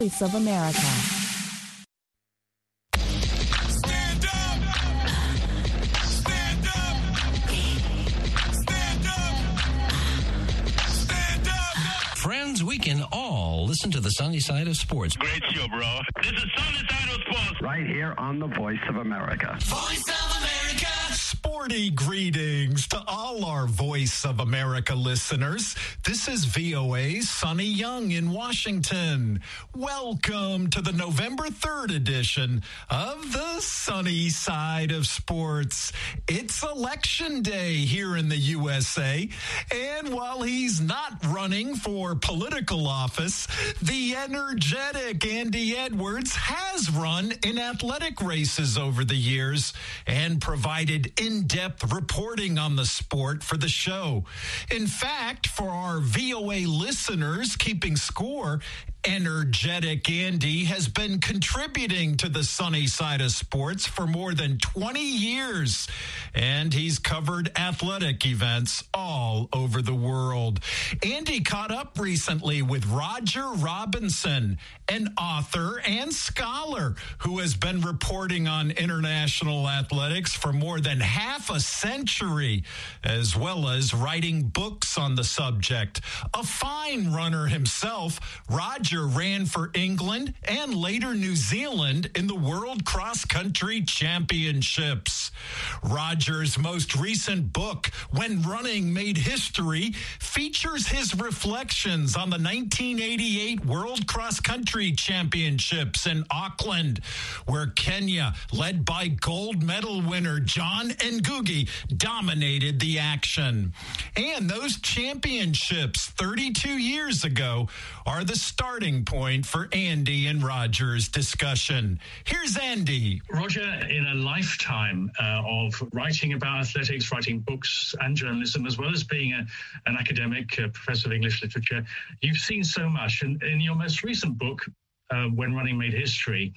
Voice of America. Stand up! Stand up! Stand up! Stand up! Friends, we can all listen to the sunny side of sports. Great show, bro. This is Sunny Side of Sports. Right here on the Voice of America. Voice of America! Sporty greetings to all our Voice of America listeners. This is VOA's Sonny Young in Washington. Welcome to the November 3rd edition of the Sunny Side of Sports. It's Election Day here in the USA, and while he's not running for political office, the energetic Andy Edwards has run in athletic races over the years and provided in-depth reporting on the sport for the show. In fact, for our VOA listeners keeping score, energetic Andy has been contributing to the sunny side of sports for more than 20 years, and he's covered athletic events all over the world. Andy caught up recently with Roger Robinson, an author and scholar who has been reporting on international athletics for more than half a century, as well as writing books on the subject. A fine runner himself, Roger ran for England and later New Zealand in the World Cross Country Championships. Roger's most recent book, When Running Made History, features his reflections on the 1988 World Cross Country Championships in Auckland, where Kenya, led by gold medal winner John Ngugi, dominated the action. And those championships 32 years ago are the starting point for Andy and Roger's discussion. Here's Andy. Roger, in a lifetime of writing about athletics, writing books and journalism, as well as being an academic professor of English literature, you've seen so much. And in your most recent book, When Running Made History,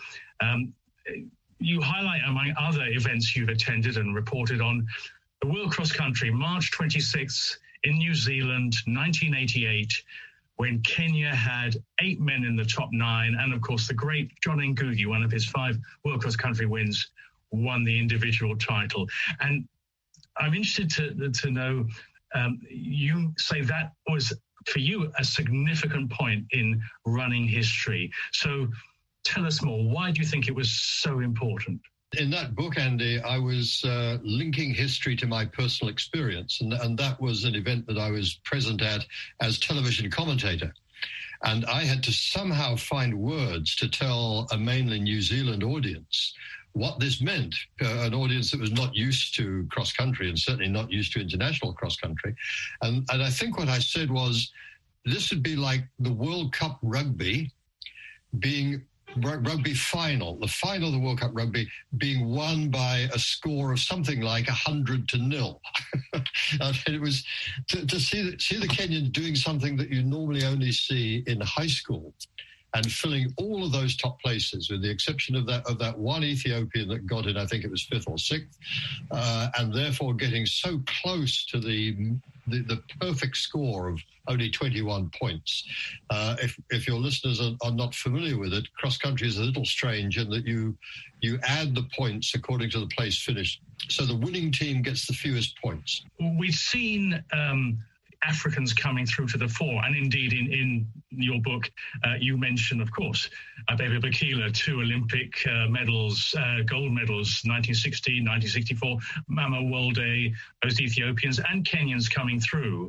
you highlight, among other events you've attended and reported on, the World Cross Country, March 26th in New Zealand, 1988, when Kenya had 8 men in the top 9, and of course the great John Ngugi, one of his 5 World Cross Country wins, won the individual title. And I'm interested to know, you say that was, for you, a significant point in running history. So tell us more. Why do you think it was so important? In that book, Andy, I was linking history to my personal experience, and that was an event that I was present at as television commentator. And I had to somehow find words to tell a mainly New Zealand audience what this meant, an audience that was not used to cross-country and certainly not used to international cross-country. And I think what I said was, this would be like the World Cup rugby being rugby final, the final of the World Cup rugby being won by a score of something like 100-0. It was to see the Kenyans doing something that you normally only see in high school and filling all of those top places, with the exception of that one Ethiopian that got in, I think it was 5th or 6th, and therefore getting so close to the perfect score of only 21 points. If your listeners are not familiar with it, cross-country is a little strange in that you add the points according to the place finished. So the winning team gets the fewest points. We've seen Africans coming through to the fore, and indeed in your book you mention, of course, Abebe Bikila, 2 Olympic medals, gold medals, 1960, 1964, Mama Wolde, those Ethiopians and Kenyans coming through.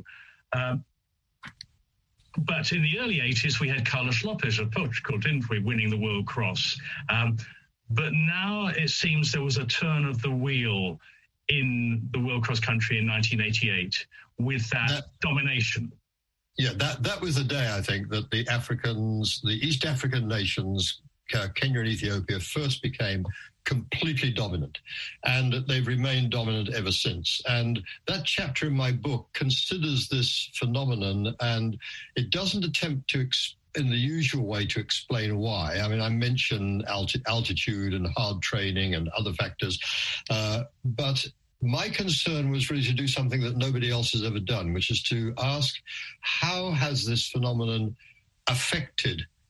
But in the early 80s, we had Carlos Lopez of Portugal, didn't we, winning the World Cross. But now it seems there was a turn of the wheel in the World Cross Country in 1988 with that domination. Yeah, that was the day, I think, that the East African nations, Kenya and Ethiopia, first became completely dominant, and they've remained dominant ever since. And that chapter in my book considers this phenomenon, and it doesn't attempt to in the usual way to explain why. I mean, I mention altitude and hard training and other factors, but my concern was really to do something that nobody else has ever done, which is to ask, how has this phenomenon affected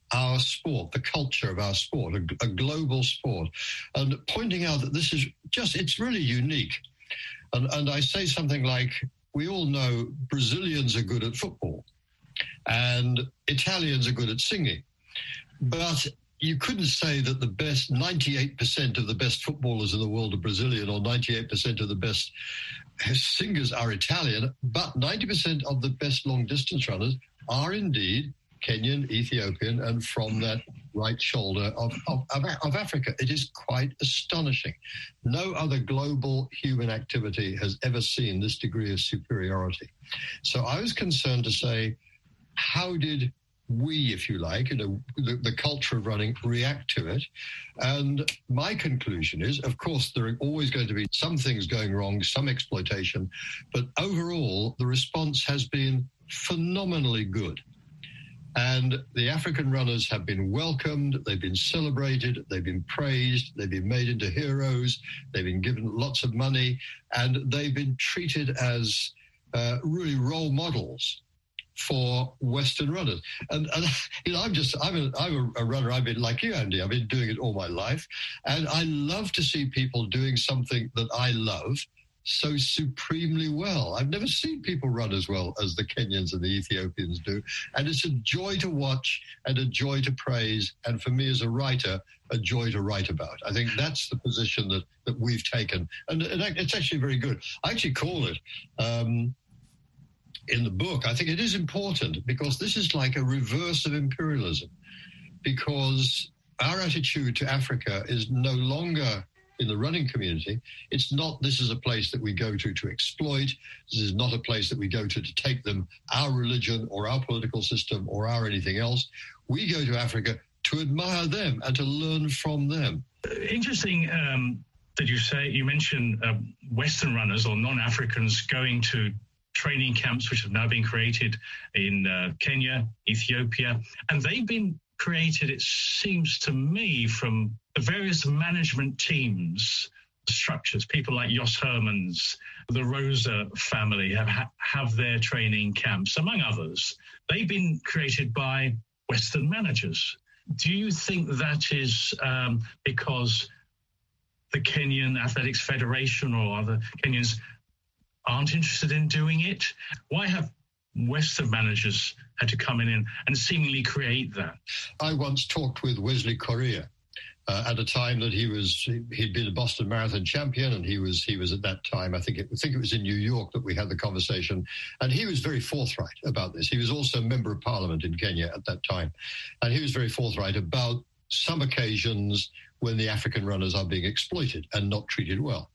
our sport, the culture of our sport, a global sport, and pointing out that this is it's really unique. And I say something like, we all know Brazilians are good at football and Italians are good at singing, but you couldn't say that the best 98% of the best footballers in the world are Brazilian or 98% of the best singers are Italian, but 90% of the best long distance runners are indeed Kenyan, Ethiopian, and from that right shoulder of Africa. It is quite astonishing. No other global human activity has ever seen this degree of superiority. So I was concerned to say, how did we, if you like, the culture of running, react to it? And my conclusion is, of course, there are always going to be some things going wrong, some exploitation, but overall, the response has been phenomenally good. And the African runners have been welcomed, they've been celebrated, they've been praised, they've been made into heroes, they've been given lots of money, and they've been treated as really role models for Western runners. And I'm a runner. I've been like you, Andy. I've been doing it all my life. And I love to see people doing something that I love so supremely well. I've never seen people run as well as the Kenyans and the Ethiopians do. And it's a joy to watch and a joy to praise. And for me as a writer, a joy to write about. I think that's the position that we've taken. And it's actually very good. I actually call it, in the book, I think it is important because this is like a reverse of imperialism, because our attitude to Africa is no longer in the running community. It's not, this is a place that we go to exploit. This is not a place that we go to take them, our religion or our political system or our anything else. We go to Africa to admire them and to learn from them. Interesting that you mentioned Western runners or non-Africans going to training camps, which have now been created in Kenya, Ethiopia, and they've been created, it seems to me, from the various management teams, structures. People like Jos Hermans, the Rosa family have their training camps, among others. They've been created by Western managers. Do you think that is because the Kenyan Athletics Federation or other Kenyans aren't interested in doing it? Why have Western managers had to come in and seemingly create that? I once talked with Wesley Correa at a time that he'd been a Boston Marathon champion, and he was at that time, I think it was in New York that we had the conversation, and he was very forthright about this. He was also a member of parliament in Kenya at that time, and he was very forthright about some occasions when the African runners are being exploited and not treated well.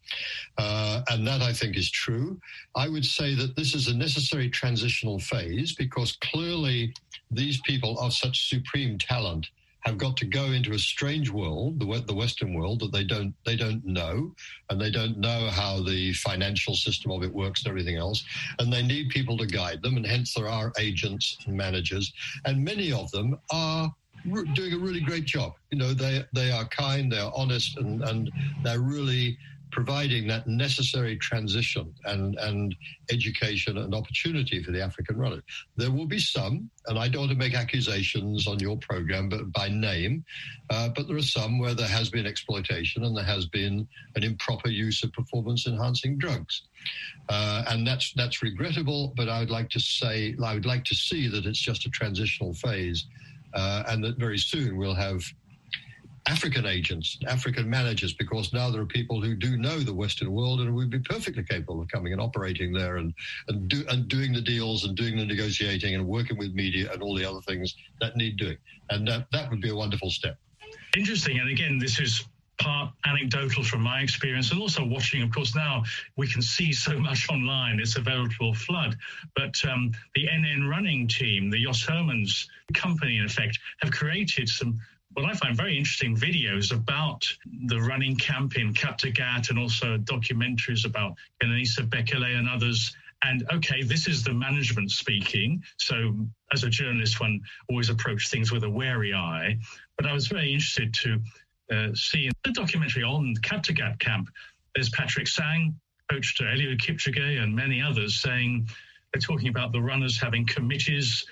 And that, I think, is true. I would say that this is a necessary transitional phase because clearly these people of such supreme talent have got to go into a strange world, the Western world, that they don't know, and they don't know how the financial system of it works and everything else, and they need people to guide them, and hence there are agents and managers, and many of them are doing a really great job. You know, they are kind, they are honest, and they're really providing that necessary transition and education and opportunity for the African runner. There will be some, and I don't want to make accusations on your program, but by name, but there are some where there has been exploitation and there has been an improper use of performance-enhancing drugs. And that's regrettable, but I would like to see that it's just a transitional phase, and that very soon we'll have African agents, African managers, because now there are people who do know the Western world and would be perfectly capable of coming and operating there and doing the deals and doing the negotiating and working with media and all the other things that need doing. And that would be a wonderful step. Interesting. And again, this is part anecdotal from my experience, and also watching, of course, now we can see so much online. It's a veritable flood. But the NN running team, the Jos Hermans company, in effect, have created some, what I find very interesting videos about the running camp in Kaptagat, and also documentaries about Kenenisa Bekele and others. And, okay, this is the management speaking. So as a journalist, one always approach things with a wary eye. But I was very interested to see in the documentary on Kaptagat camp, there's Patrick Sang, coach to Eliud Kipchoge and many others, saying they're talking about the runners having committees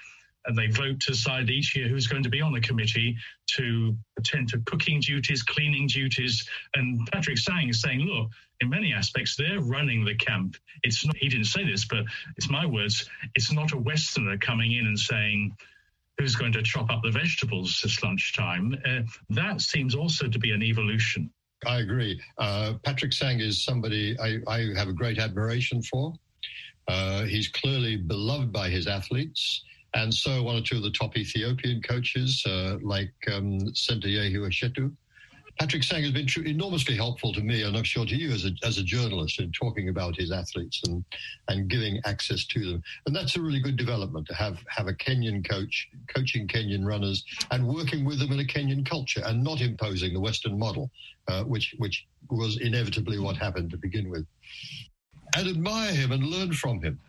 and they vote to decide each year who's going to be on the committee to attend to cooking duties, cleaning duties. And Patrick Sang is saying, look, in many aspects, they're running the camp. It's not, he didn't say this, but it's my words. It's not a Westerner coming in and saying, who's going to chop up the vegetables this lunchtime? That seems also to be an evolution. I agree. Patrick Sang is somebody I have a great admiration for. He's clearly beloved by his athletes. And so one or two of the top Ethiopian coaches, like Sentayehu Eshetu. Patrick Sang has been enormously helpful to me, and I'm sure to you as a journalist, in talking about his athletes and giving access to them. And that's a really good development, to have a Kenyan coach coaching Kenyan runners and working with them in a Kenyan culture and not imposing the Western model, which was inevitably what happened to begin with. And admire him and learn from him.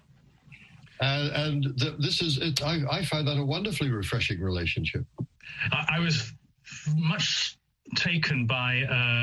I find that a wonderfully refreshing relationship. I was much taken by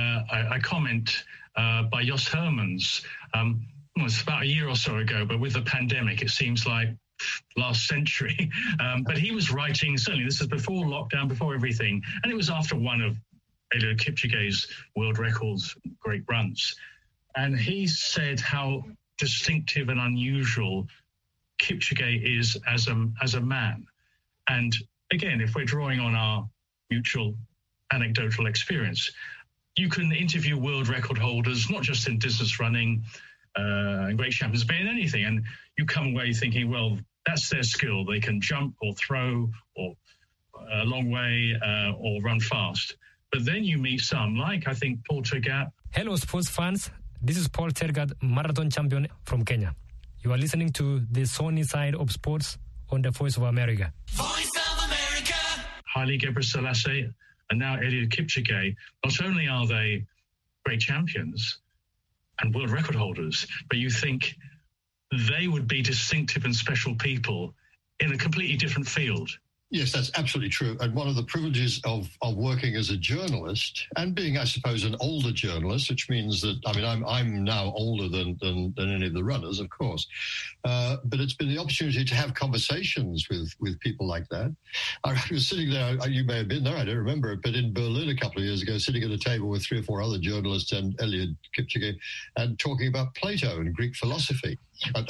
a comment by Jos Hermans. It was about a year or so ago, but with the pandemic, it seems like last century. But he was writing, certainly this is before lockdown, before everything, and it was after one of Eliud Kipchoge's world records, great runs. And he said how distinctive and unusual Kipchoge is as a man. And again, if we're drawing on our mutual anecdotal experience, you can interview world record holders, not just in distance running and great champions, but in anything. And you come away thinking, well, that's their skill. They can jump or throw or a long way or run fast. But then you meet some, like I think Paul Tergat. Hello, sports fans. This is Paul Tergat, marathon champion from Kenya. You are listening to the Sunny Side of Sports on the Voice of America. Voice of America. Haile Gebrselassie and now Eliud Kipchoge. Not only are they great champions and world record holders, but you think they would be distinctive and special people in a completely different field. Yes, that's absolutely true. And one of the privileges of working as a journalist and being, I suppose, an older journalist, which means that, I mean, I'm now older than any of the runners, of course. But it's been the opportunity to have conversations with people like that. I was sitting there, you may have been there, I don't remember it, but in Berlin a couple of years ago, sitting at a table with 3 or 4 other journalists and Eliud Kipchoge and talking about Plato and Greek philosophy.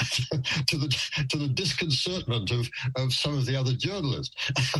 to the disconcertment of some of the other journalists.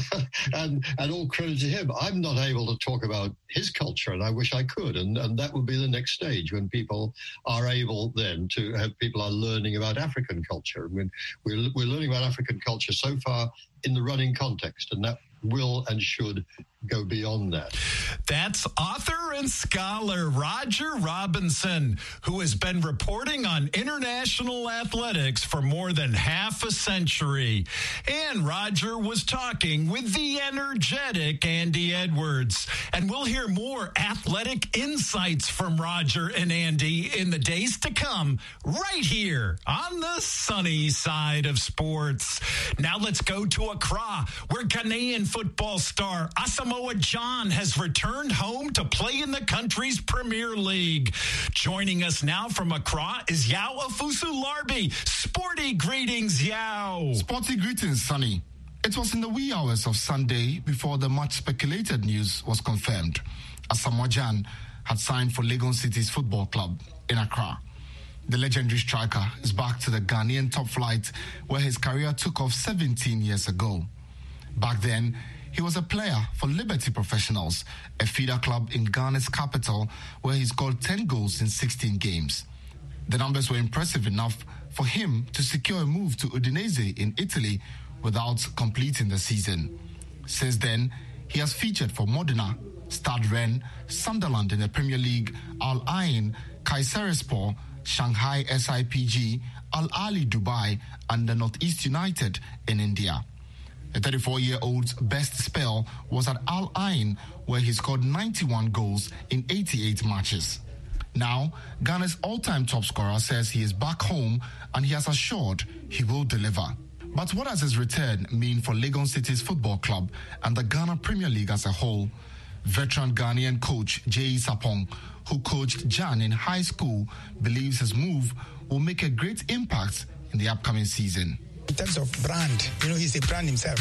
and all credit to him. I'm not able to talk about his culture, and I wish I could. And that would be the next stage, when people are able then to have people are learning about African culture. I mean, we're learning about African culture so far in the running context, and that will and should go beyond that. That's author and scholar Roger Robinson, who has been reporting on international athletics for more than half a century. And Roger was talking with the energetic Andy Edwards. And we'll hear more athletic insights from Roger and Andy in the days to come, right here on the sunny side of sports. Now let's go to Accra, where Ghanaian football star Asamoah Gyan has returned home to play in the country's Premier League. Joining us now from Accra is Yao Afusu-Larbi. Sporty greetings, Yao. Sporty greetings, Sonny. It was in the wee hours of Sunday before the much speculated news was confirmed. Asamoah Gyan had signed for Legon City's football club in Accra. The legendary striker is back to the Ghanaian top flight, where his career took off 17 years ago. Back then, he was a player for Liberty Professionals, a feeder club in Ghana's capital, where he scored 10 goals in 16 games. The numbers were impressive enough for him to secure a move to Udinese in Italy without completing the season. Since then, he has featured for Modena, Stade Rennes, Sunderland in the Premier League, Al Ain, Kayserispor, Shanghai SIPG, Al Ahly Dubai, and the Northeast United in India. The 34-year-old's best spell was at Al Ain, where he scored 91 goals in 88 matches. Now, Ghana's all-time top scorer says he is back home, and he has assured he will deliver. But what does his return mean for Legon City's football club and the Ghana Premier League as a whole? Veteran Ghanaian coach J.E. Sapong, who coached Gyan in high school, believes his move will make a great impact in the upcoming season. In terms of brand, he's a brand himself.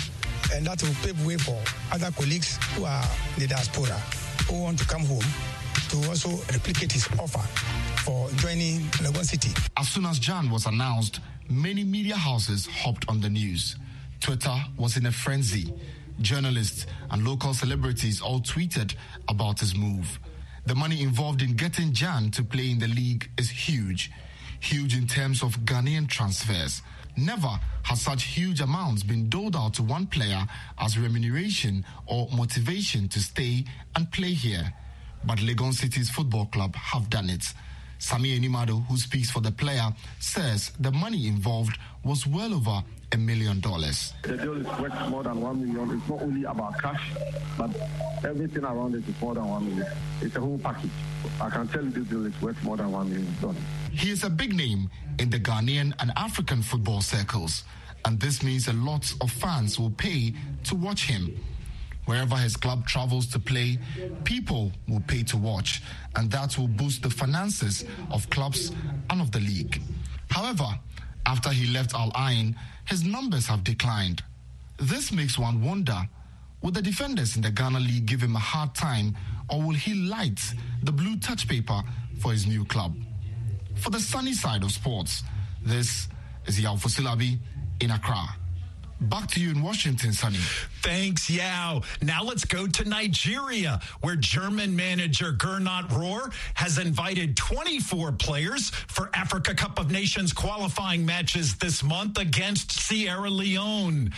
and that will pave way for other colleagues who are in the diaspora who want to come home to also replicate his offer for joining Legon City. As soon as Jan was announced, many media houses hopped on the news. Twitter was in a frenzy. Journalists and local celebrities all tweeted about his move. The money involved in getting Jan to play in the league is huge. Huge in terms of Ghanaian transfers. Never has such huge amounts been doled out to one player as remuneration or motivation to stay and play here. But Legon City's football club have done it. Sami Enimado, who speaks for the player, says the money involved was well over $1 million. The deal is worth more than 1 million. It's not only about cash, but everything around it is more than 1 million. It's a whole package. I can tell you this deal is worth more than $1 million. He is a big name in the Ghanaian and African football circles, and this means a lot of fans will pay to watch him. Wherever his club travels to play, people will pay to watch, and that will boost the finances of clubs and of the league. However, after he left Al Ain, his numbers have declined. This makes one wonder, will the defenders in the Ghana League give him a hard time, or will he light the blue touch paper for his new club? For the sunny side of sports, this is Yao Fosilabi in Accra. Back to you in Washington, Sonny. Thanks, Yao. Now let's go to Nigeria, where German manager Gernot Rohr has invited 24 players for Africa Cup of Nations qualifying matches this month against Sierra Leone.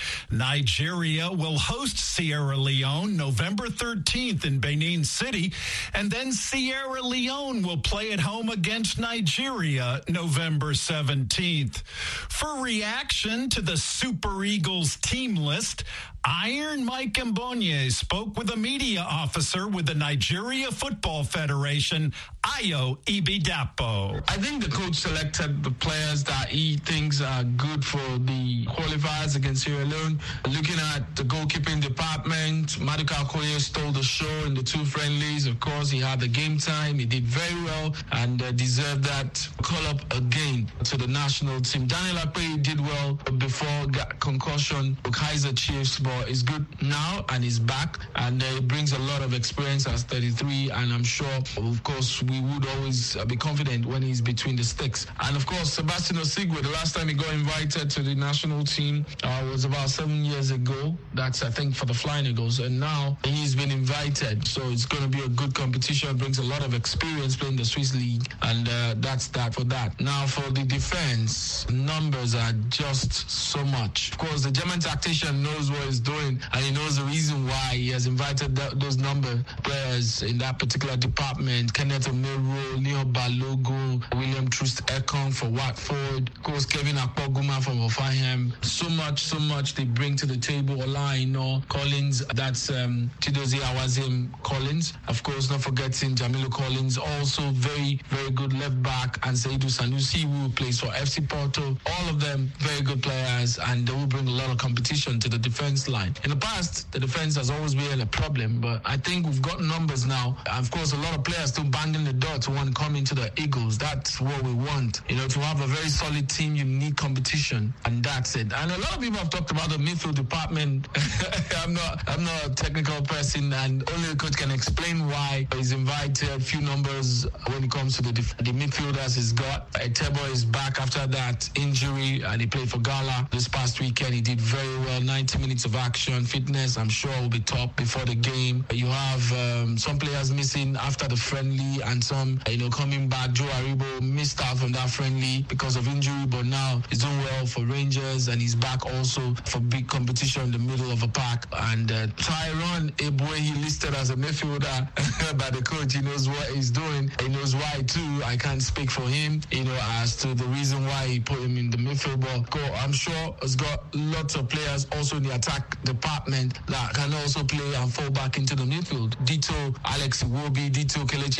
Nigeria will host Sierra Leone November 13th in Benin City, and then Sierra Leone will play at home against Nigeria November 17th. For reaction to the Super Eagles team list, Iron Mike Mbonye spoke with a media officer with the Nigeria Football Federation, Ayo Ibidapo. I think the coach selected the players that he thinks are good for the qualifiers against Sierra Leone. Looking at the goalkeeping department, Maduka Okoye stole the show in the two friendlies. Of course, he had the game time. He did very well and deserved that call up again to the national team. Daniel Akpe did well before got concussion. Kaiser Chiefs, but is good now and is back, and he brings a lot of experience as 33, and I'm sure, of course, we would always be confident when he's between the sticks. And of course, Sebastian Osigwe, the last time he got invited to the national team was about 7 years ago. That's, I think, for the Flying Eagles, and now he's been invited, so it's going to be a good competition. Brings a lot of experience playing the Swiss League, and that's that for that. Now for the defense, numbers are just so much. Of course, the German tactician knows what he's doing, and he knows the reason why he has invited those number players in that particular department. Kenneth Omero, Leo Balogo, William Troost Ekong for Watford, of course Kevin Akpoguma from Hoffenheim. So much they bring to the table. Olaino Collins, that's Chidozie Awazim Collins. Of course, not forgetting Jamilu Collins, also very, very good left back, and Seydou Sanusi, who plays for FC Porto. All of them very good players, and they will bring a lot of competition to the defense line. In the past, the defense has always been a problem, but I think we've got numbers now. Of course, a lot of players still banging the door to want to come into the Eagles. That's what we want. You know, to have a very solid team, you need competition, and that's it. And a lot of people have talked about the midfield department. I'm not a technical person, and only the coach can explain why he's invited a few numbers when it comes to the midfielders he's got. Etebo is back after that injury, and he played for Gala this past weekend. He did very well, 90 minutes of action. Fitness, I'm sure, will be top before the game. You have some players missing after the friendly, and some, coming back. Joe Aribo missed out from that friendly because of injury, but now he's doing well for Rangers, and he's back also for big competition in the middle of a pack. And Tyrone Ebue, he listed as a midfielder by the coach. He knows what he's doing. He knows why too. I can't speak for him, as to the reason why he put him in the midfield. But I'm sure he's got lots of players also in the attack department that can also play and fall back into the midfield. Dito Alex Iwobi, Dito Kelechi Iheanacho,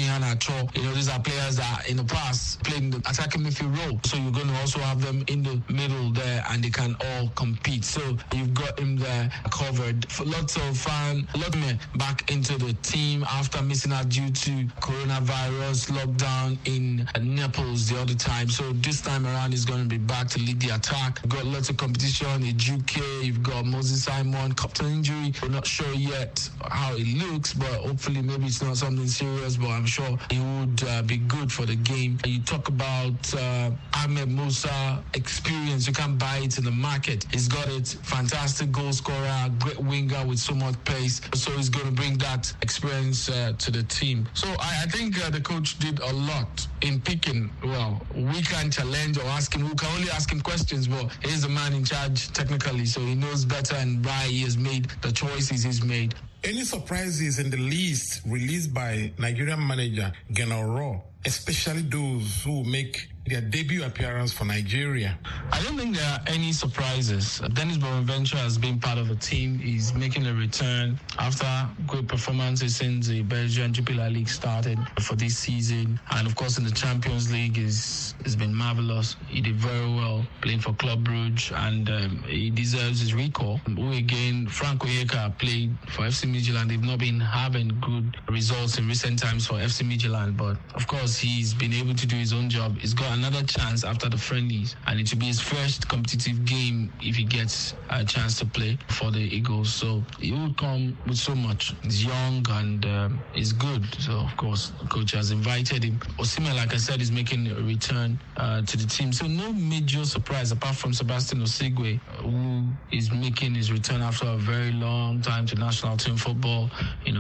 sure, these are players that in the past played in the attacking midfield role. So you're going to also have them in the middle there, and they can all compete. So you've got him there covered. For lots of fun, back into the team after missing out due to coronavirus lockdown in Naples the other time. So this time around, he's going to be back to lead the attack. You've got lots of competition in UK. You've got Moses Simon, captain injury. We're not sure yet how it looks, but hopefully maybe it's not something serious, but I'm sure he would be good for the game. You talk about Ahmed Musa experience. You can't buy it in the market. He's got it. Fantastic goal scorer, great winger with so much pace. So he's going to bring that experience to the team. So I think the coach did a lot in picking. Well, we can't challenge or ask him. We can only ask him questions, but he's the man in charge technically, so he knows better and why he has made the choices he's made. Any surprises in the list released by Nigerian manager Gennaro, especially those who make their debut appearance for Nigeria? I don't think there are any surprises. Dennis Bonaventure has been part of the team. He's making a return after great performances since the Belgian Jupiler League started for this season. And of course, in the Champions League, it's been marvelous. He did very well playing for Club Brugge, and he deserves his recall. Who again, Frank Onyeka played for FC Midtjylland. They've not been having good results in recent times for FC Midtjylland, but of course, he's been able to do his own job. He's got another chance after the friendlies, and it will be his first competitive game if he gets a chance to play for the Eagles. So he will come with so much. He's young and he's good. So of course, the coach has invited him. Osimhen, like I said, is making a return to the team. So no major surprise apart from Sebastian Osigwe, who is making his return after a very long time to national team football.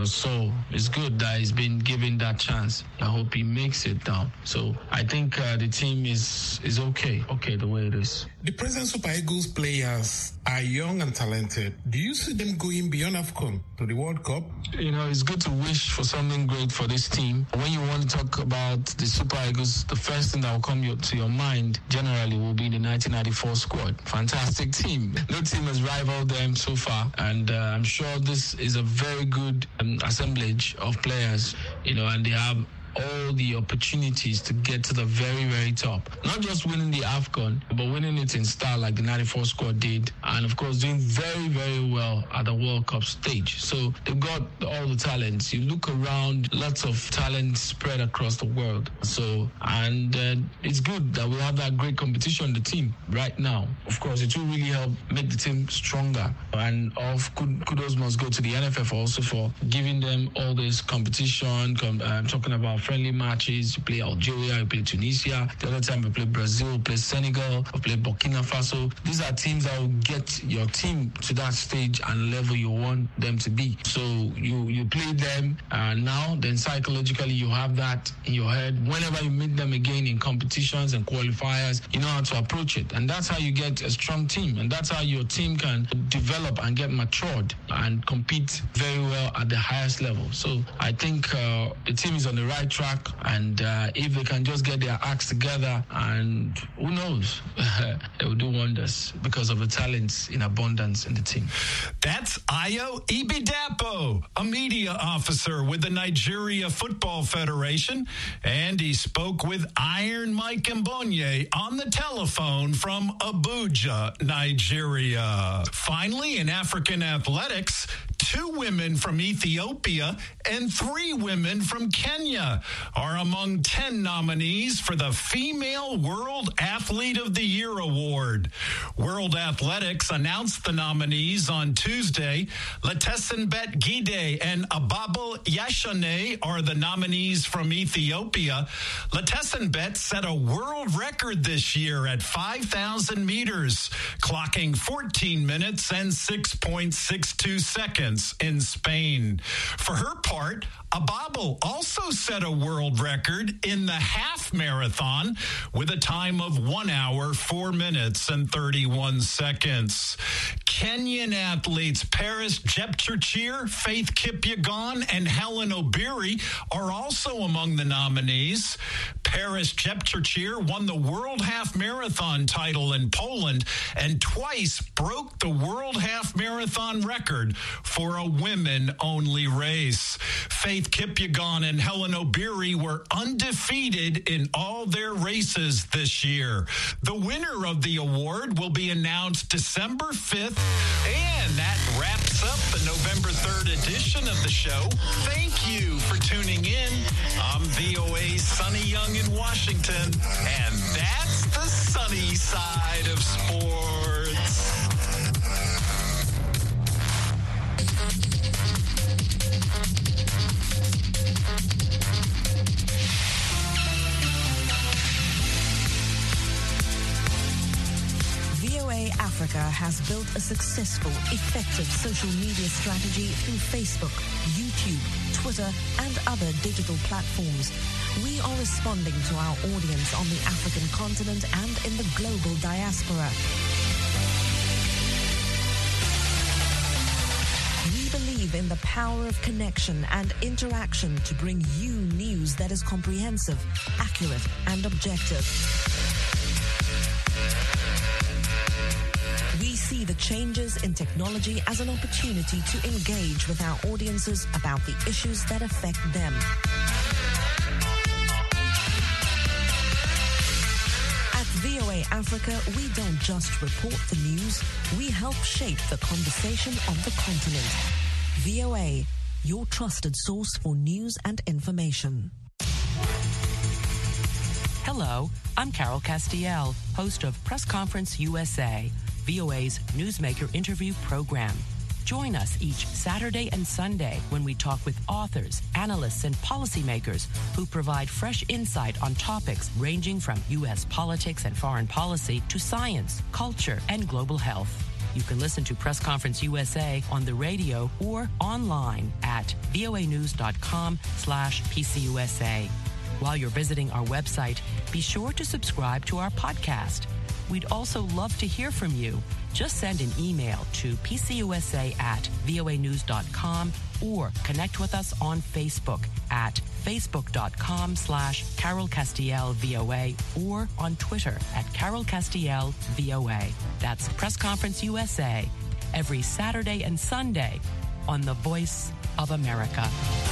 So it's good that he's been given that chance. I hope he makes it down. So I think the team is okay the way it is. The present Super Eagles players are young and talented. Do you see them going beyond AFCON to the World Cup? It's good to wish for something great for this team. When you want to talk about the Super Eagles, the first thing that will come to your mind generally will be the 1994 squad. Fantastic team. No team has rivaled them so far, and I'm sure this is a very good assemblage of players, and they have all the opportunities to get to the very, very top. Not just winning the AFCON, but winning it in style like the 94 squad did. And of course, doing very, very well at the World Cup stage. So they've got all the talents. You look around, lots of talent spread across the world. So, and it's good that we have that great competition in the team right now. Of course, it will really help make the team stronger. And kudos must go to the NFF also for giving them all this competition. I'm talking about friendly matches. You play Algeria, you play Tunisia. The other time we play Brazil, we play Senegal, we play Burkina Faso. These are teams that will get your team to that stage and level you want them to be. So you play them now, then psychologically you have that in your head. Whenever you meet them again in competitions and qualifiers, you know how to approach it. And that's how you get a strong team. And that's how your team can develop and get matured and compete very well at the highest level. So I think the team is on the right track, and if they can just get their acts together, and who knows, they will do wonders because of the talents in abundance in the team. That's Ayo Ibidapo, a media officer with the Nigeria Football Federation, and he spoke with Iron Mike Mbonye on the telephone from Abuja, Nigeria. Finally, in African athletics, 2 women from Ethiopia and 3 women from Kenya are among 10 nominees for the Female World Athlete of the Year Award. World Athletics announced the nominees on Tuesday. Letesenbet Gide and Ababel Yashane are the nominees from Ethiopia. Letesenbet set a world record this year at 5,000 meters, clocking 14 minutes and 6.62 seconds in Spain. For her part, Ababel also set a world record in the half marathon with a time of 1 hour, 4 minutes and 31 seconds. Kenyan athletes Paris Jepchirchir, Faith Kipyegon, and Helen Obiri are also among the nominees. Paris Jepchirchir won the World Half Marathon title in Poland and twice broke the World Half Marathon record for a women-only race. Faith Kipyegon and Helen Obiri were undefeated in all their races this year. The winner of the award will be announced December 5th, and that wraps up the November 3rd edition of the show. Thank you for tuning in. I'm VOA's Sonny Young in Washington, and that's the sunny side of sports. VOA Africa has built a successful, effective social media strategy through Facebook, YouTube, Twitter, and other digital platforms. We are responding to our audience on the African continent and in the global diaspora. We believe in the power of connection and interaction to bring you news that is comprehensive, accurate, and objective. We see the changes in technology as an opportunity to engage with our audiences about the issues that affect them. At VOA Africa, we don't just report the news, we help shape the conversation on the continent. VOA, your trusted source for news and information. Hello, I'm Carol Castiel, host of Press Conference USA, VOA's newsmaker interview program. Join us each Saturday and Sunday when we talk with authors, analysts, and policymakers who provide fresh insight on topics ranging from U.S. politics and foreign policy to science, culture, and global health. You can listen to Press Conference USA on the radio or online at voanews.com/PCUSA. While you're visiting our website, be sure to subscribe to our podcast. We'd also love to hear from you. Just send an email to pcusa@voanews.com or connect with us on Facebook at facebook.com/CarolCastielVOA or on Twitter at CarolCastielVOA. That's Press Conference USA every Saturday and Sunday on the Voice of America.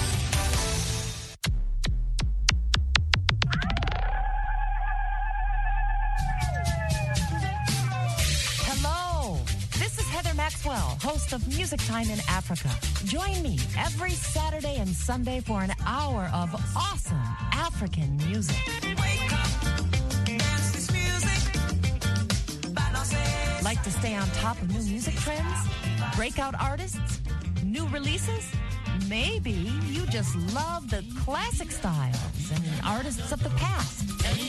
Maxwell, host of Music Time in Africa. Join me every Saturday and Sunday for an hour of awesome African music. Like to stay on top of new music trends? Breakout artists? New releases? Maybe you just love the classic styles and artists of the past.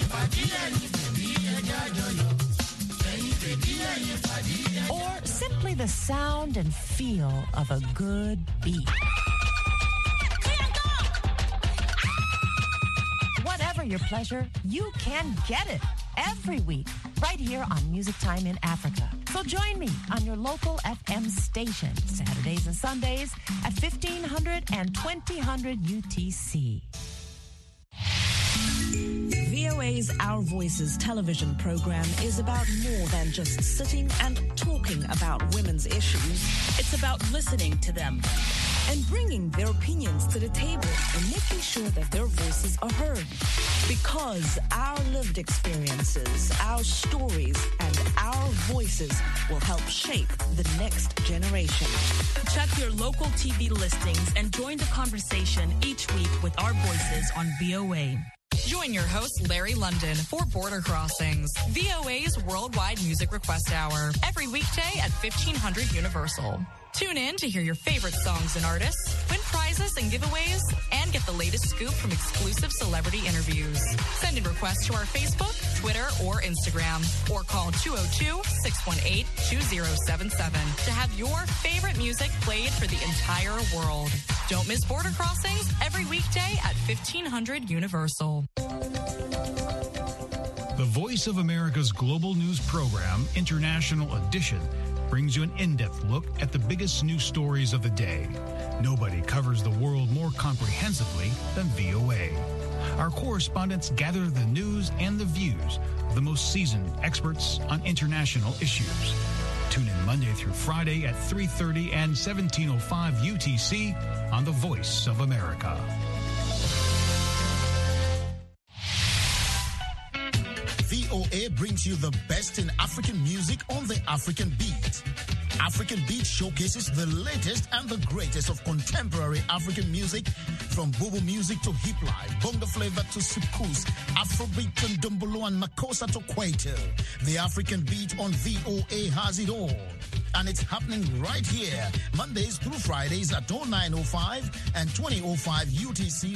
Or simply the sound and feel of a good beat. Whatever your pleasure, you can get it every week right here on Music Time in Africa. So join me on your local FM station Saturdays and Sundays at 1500 and 2000 UTC. VOA's Our Voices television program is about more than just sitting and talking about women's issues. It's about listening to them and bringing their opinions to the table and making sure that their voices are heard. Because our lived experiences, our stories, and our voices will help shape the next generation. Check your local TV listings and join the conversation each week with our voices on VOA. Join your host, Larry London, for Border Crossings, VOA's Worldwide Music Request Hour, every weekday at 1500 Universal. Tune in to hear your favorite songs and artists, win prizes and giveaways, and get the latest scoop from exclusive celebrity interviews. Send in requests to our Facebook, Twitter, or Instagram, or call 202-618-2077 to have your favorite music played for the entire world. Don't miss Border Crossings every weekday at 1500 Universal. The Voice of America's global news program, International Edition, brings you an in-depth look at the biggest news stories of the day. Nobody covers the world more comprehensively than VOA. Our correspondents gather the news and the views of the most seasoned experts on international issues. Tune in Monday through Friday at 3:30 and 17:05 UTC on The Voice of America. VOA brings you the best in African music on the African Beat. African Beat showcases the latest and the greatest of contemporary African music, from Bobo music to hip life, bongo flavor to soukous, Afrobeat to Ndombolo and Makossa to Kwaito. The African Beat on VOA has it all. And it's happening right here, Mondays through Fridays at 09:05 and 20:05 UTC.